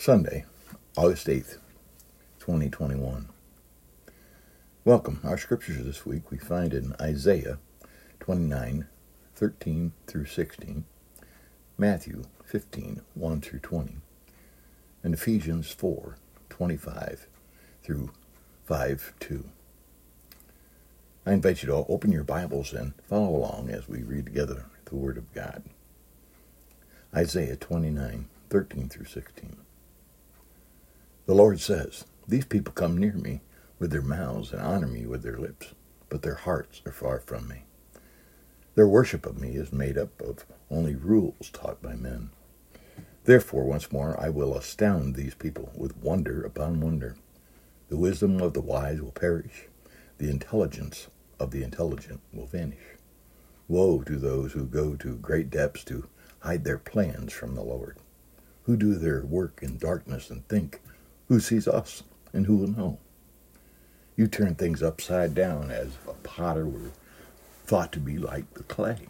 Sunday, August 8th, 2021. Welcome. Our scriptures this week we find in Isaiah 29:13 through 16, Matthew 15:1 through 20, and Ephesians 4:25 through 5:2. I invite you to open your Bibles and follow along as we read together the Word of God. Isaiah 29:13 through 16. The Lord says, "These people come near me with their mouths and honor me with their lips, but their hearts are far from me. Their worship of me is made up of only rules taught by men. Therefore, once more, I will astound these people with wonder upon wonder. The wisdom of the wise will perish. The intelligence of the intelligent will vanish. Woe to those who go to great depths to hide their plans from the Lord, who do their work in darkness and think, who sees us and who will know? You turn things upside down as if a potter were thought to be like the clay.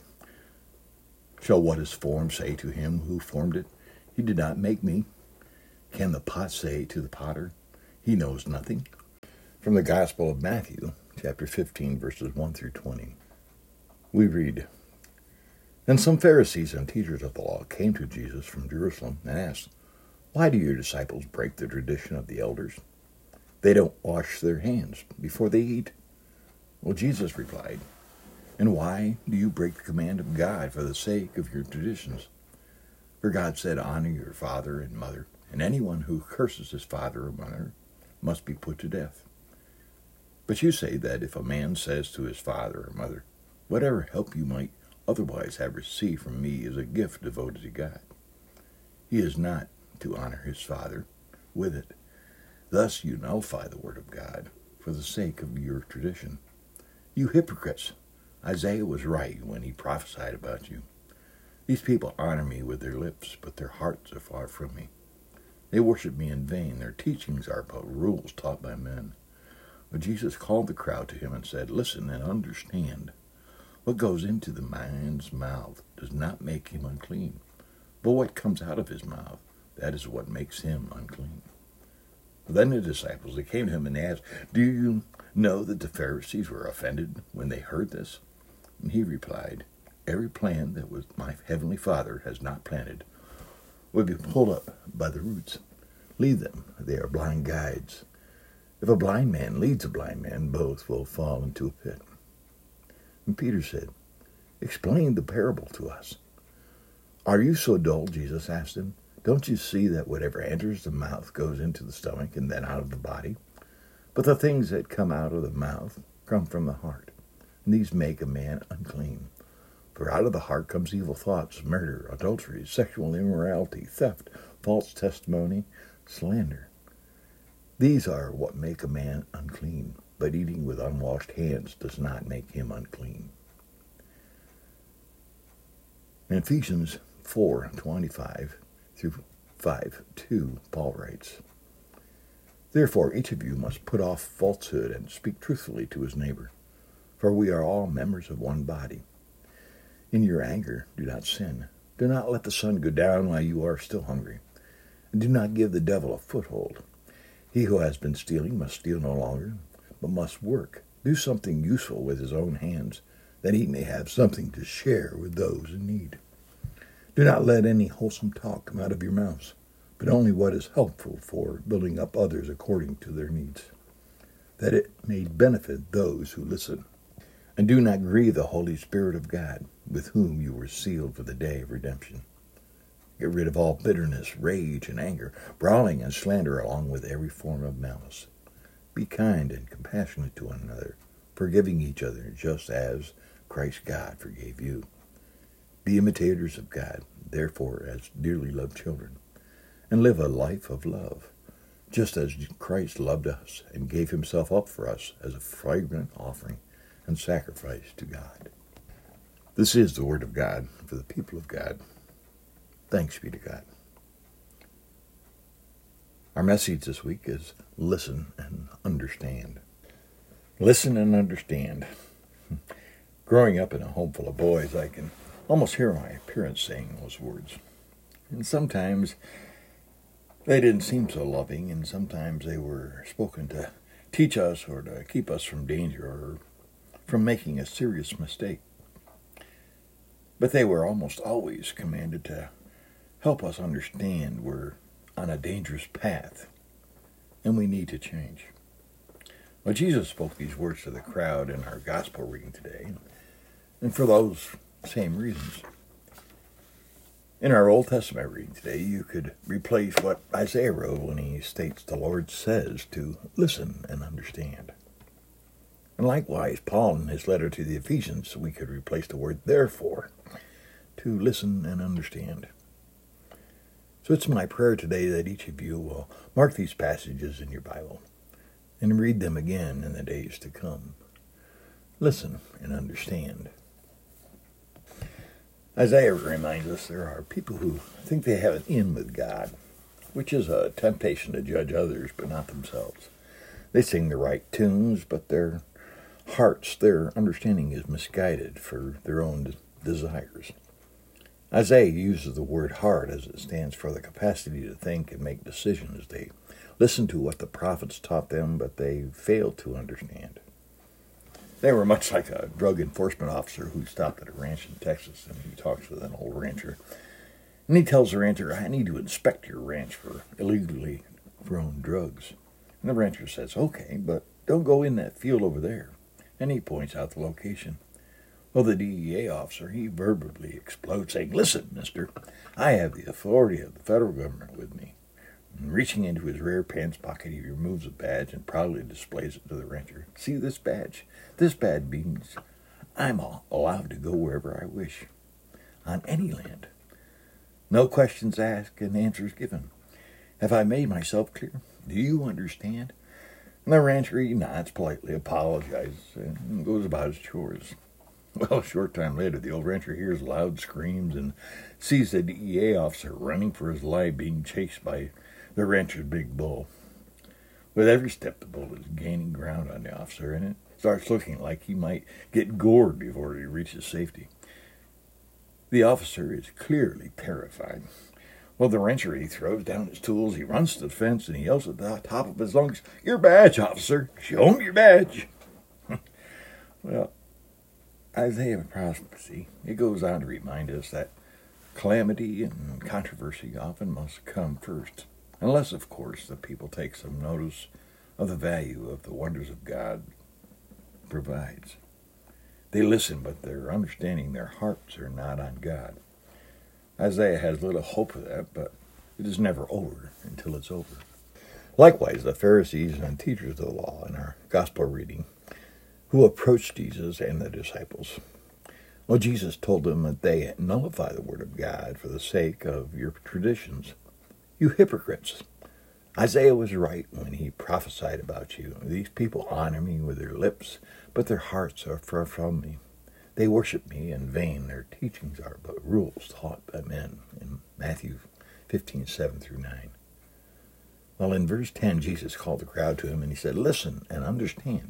Shall what is formed say to him who formed it, he did not make me? Can the pot say to the potter, he knows nothing?" From the Gospel of Matthew, chapter 15, verses 1 through 20, we read, "And some Pharisees and teachers of the law came to Jesus from Jerusalem and asked, 'Why do your disciples break the tradition of the elders? They don't wash their hands before they eat.' Well, Jesus replied, 'And why do you break the command of God for the sake of your traditions? For God said, honor your father and mother, and anyone who curses his father or mother must be put to death. But you say that if a man says to his father or mother, whatever help you might otherwise have received from me is a gift devoted to God, he is not to honor his father with it. Thus you nullify the word of God for the sake of your tradition. You hypocrites! Isaiah was right when he prophesied about you. These people honor me with their lips, but their hearts are far from me. They worship me in vain. Their teachings are but rules taught by men." But Jesus called the crowd to him and said, "Listen and understand. What goes into the man's mouth does not make him unclean, but what comes out of his mouth, that is what makes him unclean." Then the disciples, they came to him and asked, "Do you know that the Pharisees were offended when they heard this?" And he replied, "Every plant that was my heavenly Father has not planted will be pulled up by the roots. Leave them, they are blind guides. If a blind man leads a blind man, both will fall into a pit." And Peter said, "Explain the parable to us." "Are you so dull?" Jesus asked him. "Don't you see that whatever enters the mouth goes into the stomach and then out of the body? But the things that come out of the mouth come from the heart, and these make a man unclean. For out of the heart comes evil thoughts, murder, adultery, sexual immorality, theft, false testimony, slander. These are what make a man unclean, but eating with unwashed hands does not make him unclean." In Ephesians 4:25 through 5:2, Paul writes, "Therefore each of you must put off falsehood and speak truthfully to his neighbor, for we are all members of one body. In your anger, do not sin. Do not let the sun go down while you are still hungry, and do not give the devil a foothold. He who has been stealing must steal no longer, but must work, do something useful with his own hands, that he may have something to share with those in need. Do not let any wholesome talk come out of your mouths, but only what is helpful for building up others according to their needs, that it may benefit those who listen. And do not grieve the Holy Spirit of God, with whom you were sealed for the day of redemption. Get rid of all bitterness, rage, and anger, brawling and slander, along with every form of malice. Be kind and compassionate to one another, forgiving each other, just as Christ God forgave you. Be imitators of God, therefore, as dearly loved children, and live a life of love, just as Christ loved us and gave himself up for us as a fragrant offering and sacrifice to God." This is the word of God for the people of God. Thanks be to God. Our message this week is listen and understand. Listen and understand. Growing up in a home full of boys, I can almost hear my parents saying those words. And sometimes They didn't seem so loving, and sometimes they were spoken to teach us or to keep us from danger or from making a serious mistake. But they were almost always commanded to help us understand we're on a dangerous path and we need to change. Well, Jesus spoke these words to the crowd in our gospel reading today, and for those same reasons. In our Old Testament reading today, you could replace what Isaiah wrote when he states the Lord says to listen and understand. And likewise, Paul in his letter to the Ephesians, we could replace the word therefore to listen and understand. So it's my prayer today that each of you will mark these passages in your Bible and read them again in the days to come. Listen and understand. Isaiah reminds us there are people who think they have an in with God, which is a temptation to judge others but not themselves. They sing the right tunes, but their hearts, their understanding is misguided for their own desires. Isaiah uses the word heart as it stands for the capacity to think and make decisions. They listen to what the prophets taught them, but they fail to understand. They were much like a drug enforcement officer who stopped at a ranch in Texas, and he talks with an old rancher. And he tells the rancher, I need to inspect your ranch for illegally grown drugs. And the rancher says, okay, but don't go in that field over there. And he points out the location. Well, the DEA officer, he verbally explodes, saying, listen, mister, I have the authority of the federal government with me. And reaching into his rear pants pocket, he removes a badge and proudly displays it to the rancher. See this badge? This badge means I'm allowed to go wherever I wish, on any land. No questions asked and answers given. Have I made myself clear? Do you understand? And the rancher, he nods politely, apologizes, and goes about his chores. Well, a short time later, the old rancher hears loud screams and sees the DEA officer running for his life being chased by the rancher's big bull. With every step, the bull is gaining ground on the officer, and it starts looking like he might get gored before he reaches safety. The officer is clearly terrified. Well, the rancher, he throws down his tools, he runs to the fence, and he yells at the top of his lungs, your badge, officer! Show him your badge! Well, Isaiah prophecy, it goes on to remind us that calamity and controversy often must come first, unless, of course, the people take some notice of the value of the wonders of God provides. They listen, but their understanding, their hearts are not on God. Isaiah has little hope of that, but it is never over until it's over. Likewise, the Pharisees and teachers of the law in our gospel reading who approached Jesus and the disciples. Well, Jesus told them that they nullify the word of God for the sake of your traditions. You hypocrites! Isaiah was right when he prophesied about you. These people honor me with their lips, but their hearts are far from me. They worship me in vain. Their teachings are but rules taught by men. In Matthew 15:7-9. Well, in verse 10, Jesus called the crowd to him and he said, listen and understand.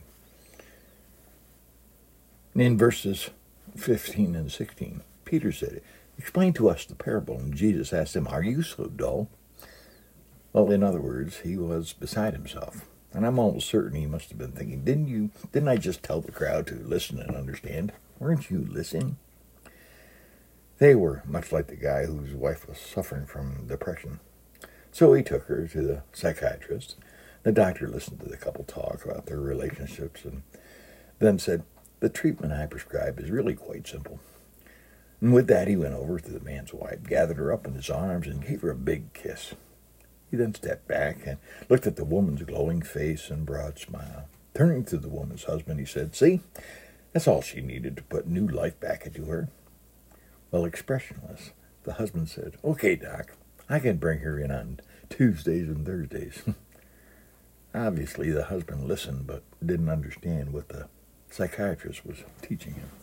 And in verses 15 and 16, Peter said, explain to us the parable. And Jesus asked him, are you so dull? Well, in other words, he was beside himself. And I'm almost certain he must have been thinking, didn't I just tell the crowd to listen and understand? Weren't you listening? They were much like the guy whose wife was suffering from depression. So he took her to the psychiatrist. The doctor listened to the couple talk about their relationships and then said, the treatment I prescribe is really quite simple. And with that, he went over to the man's wife, gathered her up in his arms, and gave her a big kiss. He then stepped back and looked at the woman's glowing face and broad smile. Turning to the woman's husband, he said, see, that's all she needed to put new life back into her. Well, expressionless, the husband said, okay, Doc, I can bring her in on Tuesdays and Thursdays. Obviously, the husband listened but didn't understand what the psychiatrist was teaching him.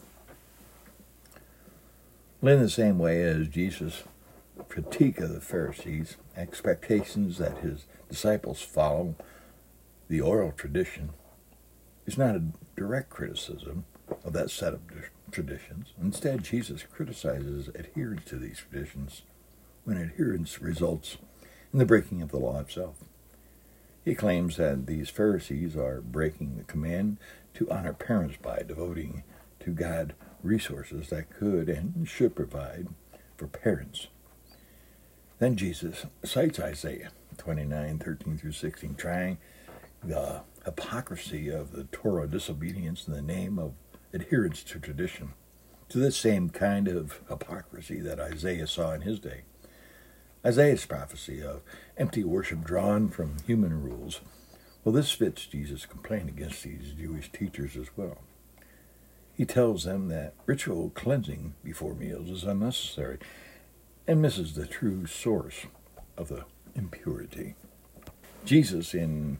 Well, in the same way as Jesus' critique of the Pharisees, expectations that his disciples follow the oral tradition, is not a direct criticism of that set of traditions. Instead, Jesus criticizes adherence to these traditions when adherence results and the breaking of the law itself. He claims that these Pharisees are breaking the command to honor parents by devoting to God resources that could and should provide for parents. Then Jesus cites Isaiah 29:13-16, trying the hypocrisy of the Torah disobedience in the name of adherence to tradition, to the same kind of hypocrisy that Isaiah saw in his day. Isaiah's prophecy of empty worship drawn from human rules, well, this fits Jesus' complaint against these Jewish teachers as well. He tells them that ritual cleansing before meals is unnecessary and misses the true source of the impurity. Jesus in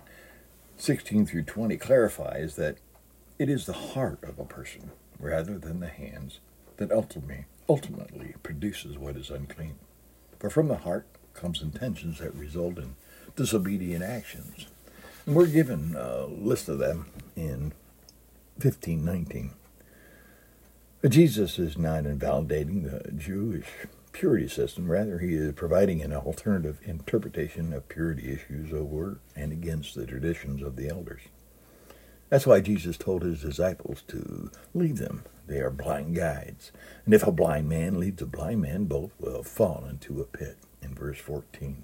16-20 clarifies that it is the heart of a person, rather than the hands, that ultimately produces what is unclean. For from the heart comes intentions that result in disobedient actions. And we're given a list of them in 15:19. But Jesus is not invalidating the Jewish purity system. Rather, he is providing an alternative interpretation of purity issues over and against the traditions of the elders. That's why Jesus told his disciples to leave them. They are blind guides. And if a blind man leads a blind man, both will fall into a pit, in verse 14.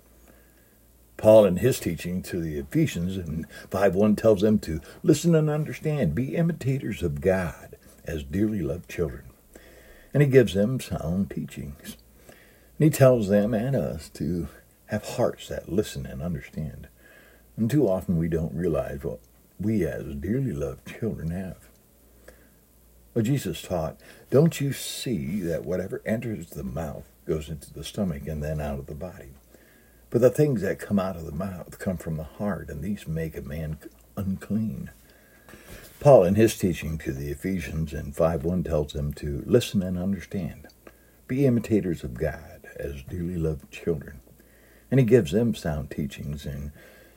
Paul, in his teaching to the Ephesians in 5:1, tells them to listen and understand, be imitators of God as dearly loved children. And he gives them sound teachings. And he tells them and us to have hearts that listen and understand. And too often we don't realize what we as dearly loved children have. Well, Jesus taught, don't you see that whatever enters the mouth goes into the stomach and then out of the body? But the things that come out of the mouth come from the heart, and these make a man unclean. Paul, in his teaching to the Ephesians in 5:1, tells them to listen and understand, be imitators of God as dearly loved children. And he gives them sound teachings in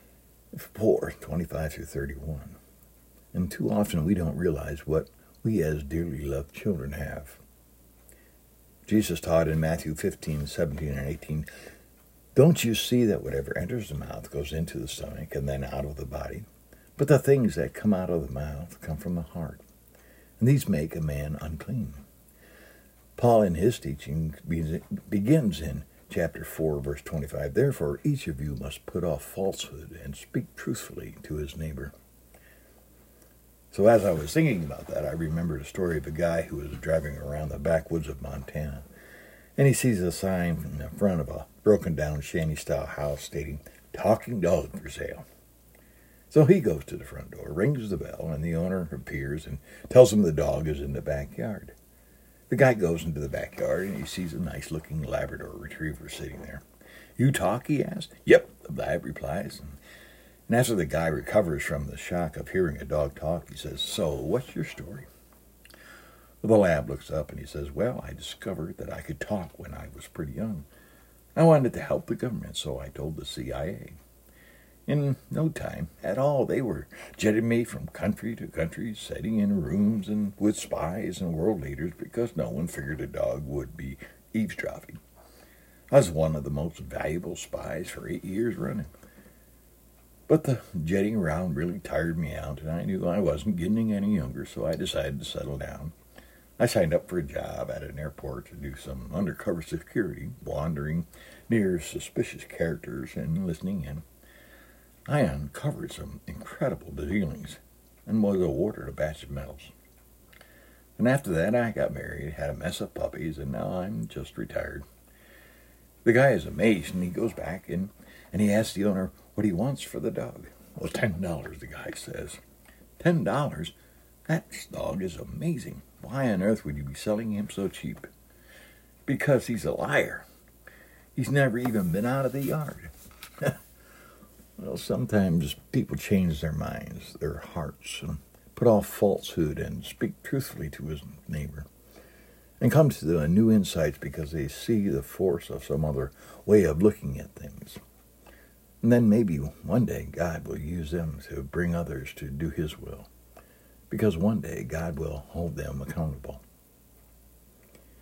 4:25-31. And too often we don't realize what we as dearly loved children have. Jesus taught in Matthew 15:17-18, don't you see that whatever enters the mouth goes into the stomach and then out of the body? But the things that come out of the mouth come from the heart, and these make a man unclean. Paul, in his teaching, begins in chapter 4, verse 25, therefore each of you must put off falsehood and speak truthfully to his neighbor. So as I was thinking about that, I remembered a story of a guy who was driving around the backwoods of Montana, and he sees a sign in the front of a broken-down shanty-style house stating, talking dog for sale. So he goes to the front door, rings the bell, and the owner appears and tells him the dog is in the backyard. The guy goes into the backyard, and he sees a nice-looking Labrador retriever sitting there. You talk, he asks. Yep, the lab replies. And after the guy recovers from the shock of hearing a dog talk, he says, so, what's your story? Well, the lab looks up and he says, well, I discovered that I could talk when I was pretty young. I wanted to help the government, so I told the CIA. In no time at all, they were jetting me from country to country, sitting in rooms and with spies and world leaders because no one figured a dog would be eavesdropping. I was one of the most valuable spies for 8 years running. But the jetting around really tired me out, and I knew I wasn't getting any younger, so I decided to settle down. I signed up for a job at an airport to do some undercover security, wandering near suspicious characters and listening in. I uncovered some incredible dealings and was awarded a batch of medals. And after that, I got married, had a mess of puppies, and now I'm just retired. The guy is amazed, and he goes back and he asks the owner what he wants for the dog. Well, $10, the guy says. $10? That dog is amazing. Why on earth would you be selling him so cheap? Because he's a liar. He's never even been out of the yard. Well, sometimes people change their minds, their hearts, and put off falsehood and speak truthfully to his neighbor, and come to the new insights because they see the force of some other way of looking at things. And then maybe one day God will use them to bring others to do his will, because one day God will hold them accountable.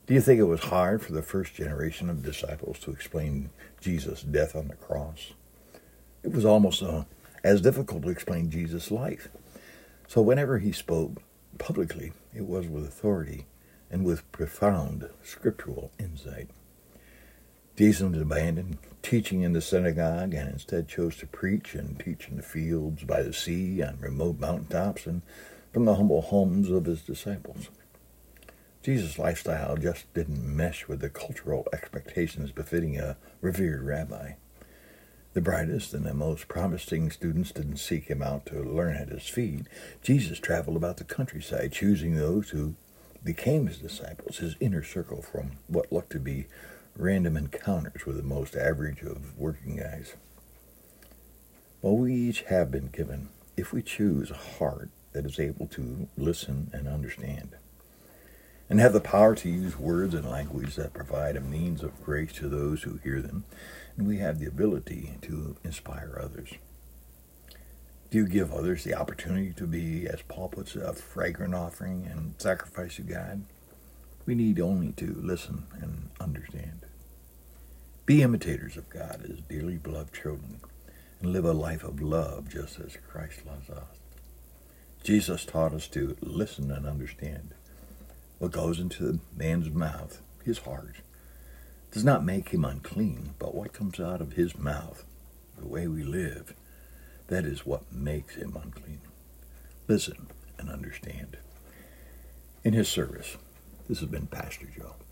Do you think it was hard for the first generation of disciples to explain Jesus' death on the cross? It was almost as difficult to explain Jesus' life. So whenever he spoke publicly, it was with authority and with profound scriptural insight. Jesus abandoned teaching in the synagogue and instead chose to preach and teach in the fields, by the sea, on remote mountaintops, and from the humble homes of his disciples. Jesus' lifestyle just didn't mesh with the cultural expectations befitting a revered rabbi. The brightest and the most promising students didn't seek him out to learn at his feet. Jesus traveled about the countryside, choosing those who became his disciples, his inner circle, from what looked to be random encounters with the most average of working guys. Well, we each have been given, if we choose, a heart that is able to listen and understand, and have the power to use words and language that provide a means of grace to those who hear them, and we have the ability to inspire others. Do you give others the opportunity to be, as Paul puts it, a fragrant offering and sacrifice to God? We need only to listen and understand. Be imitators of God as dearly beloved children, and live a life of love just as Christ loves us. Jesus taught us to listen and understand. What goes into the man's mouth, his heart, does not make him unclean, but what comes out of his mouth, the way we live, that is what makes him unclean. Listen and understand. In his service, this has been Pastor Joe.